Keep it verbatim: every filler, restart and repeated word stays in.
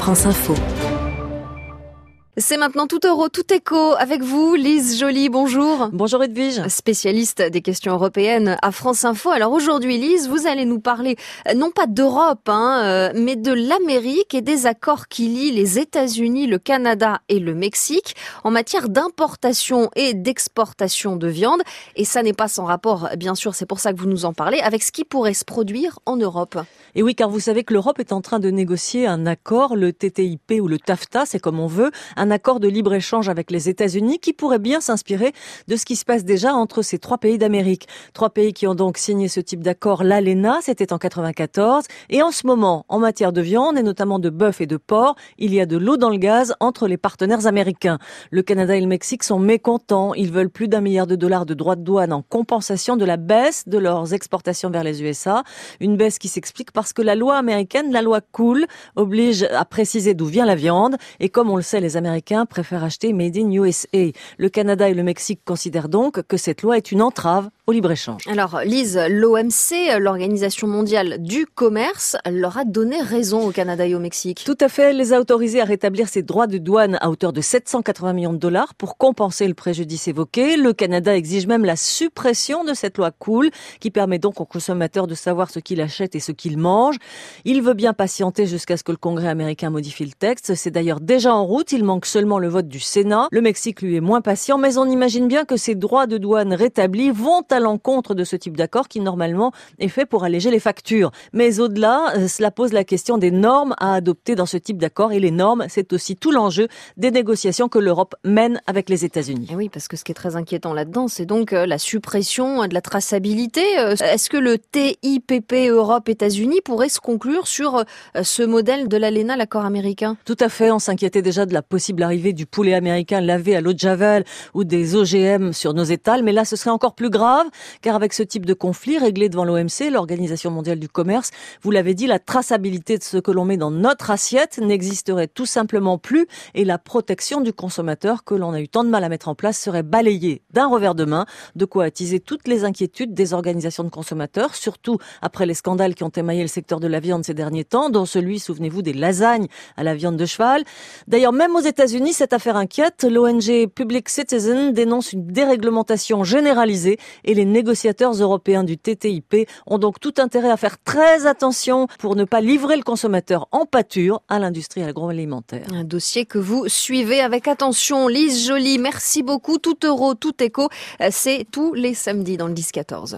France Info. C'est maintenant tout euro, tout éco avec vous, Lise Joly, bonjour. Bonjour Edwige. Spécialiste des questions européennes à France Info. Alors aujourd'hui, Lise, vous allez nous parler non pas d'Europe, hein, mais de l'Amérique et des accords qui lient les États-Unis, le Canada et le Mexique en matière d'importation et d'exportation de viande. Et ça n'est pas sans rapport, bien sûr, c'est pour ça que vous nous en parlez, avec ce qui pourrait se produire en Europe. Et oui, car vous savez que l'Europe est en train de négocier un accord, le T T I P ou le TAFTA, c'est comme on veut, un accord de libre-échange avec les États-Unis qui pourrait bien s'inspirer de ce qui se passe déjà entre ces trois pays d'Amérique. Trois pays qui ont donc signé ce type d'accord, l'A L E N A, c'était en quatre-vingt-quatorze. Et en ce moment, en matière de viande, et notamment de bœuf et de porc, il y a de l'eau dans le gaz entre les partenaires américains. Le Canada et le Mexique sont mécontents. Ils veulent plus d'un milliard de dollars de droits de douane en compensation de la baisse de leurs exportations vers les U S A. Une baisse qui s'explique parce que la loi américaine, la loi Cool, oblige à préciser d'où vient la viande. Et comme on le sait, les Américains préfèrent acheter Made in U S A. Le Canada et le Mexique considèrent donc que cette loi est une entrave au libre-échange. Alors Lise, l'O M C, l'Organisation mondiale du commerce, leur a donné raison au Canada et au Mexique. Tout à fait, elle les a autorisés à rétablir ces droits de douane à hauteur de sept cent quatre-vingts millions de dollars pour compenser le préjudice évoqué. Le Canada exige même la suppression de cette loi Cool qui permet donc aux consommateurs de savoir ce qu'il achète et ce qu'il mange. Il veut bien patienter jusqu'à ce que le Congrès américain modifie le texte. C'est d'ailleurs déjà en route, il manque seulement le vote du Sénat. Le Mexique, lui, est moins patient, mais on imagine bien que ces droits de douane rétablis vont à l'encontre de ce type d'accord qui, normalement, est fait pour alléger les factures. Mais au-delà, cela pose la question des normes à adopter dans ce type d'accord. Et les normes, c'est aussi tout l'enjeu des négociations que l'Europe mène avec les États-Unis. Et oui, parce que ce qui est très inquiétant là-dedans, c'est donc la suppression de la traçabilité. Est-ce que le T I P P Europe-États-Unis pourrait se conclure sur ce modèle de l'A L E N A, l'accord américain? Tout à fait, on s'inquiétait déjà de la possible arrivée du poulet américain lavé à l'eau de Javel ou des O G M sur nos étals, mais là ce serait encore plus grave, car avec ce type de conflit réglé devant l'O M C, l'Organisation mondiale du commerce, vous l'avez dit, la traçabilité de ce que l'on met dans notre assiette n'existerait tout simplement plus et la protection du consommateur que l'on a eu tant de mal à mettre en place serait balayée d'un revers de main, de quoi attiser toutes les inquiétudes des organisations de consommateurs, surtout après les scandales qui ont émaillé le secteur de la viande ces derniers temps, dont celui, souvenez-vous, des lasagnes à la viande de cheval. D'ailleurs, même aux États-Unis, cette affaire inquiète. L'O N G Public Citizen dénonce une déréglementation généralisée et les négociateurs européens du T T I P ont donc tout intérêt à faire très attention pour ne pas livrer le consommateur en pâture à l'industrie agroalimentaire. Un dossier que vous suivez avec attention. Lise Joly, merci beaucoup. Tout euro, tout éco, c'est tous les samedis dans le dix quatorze.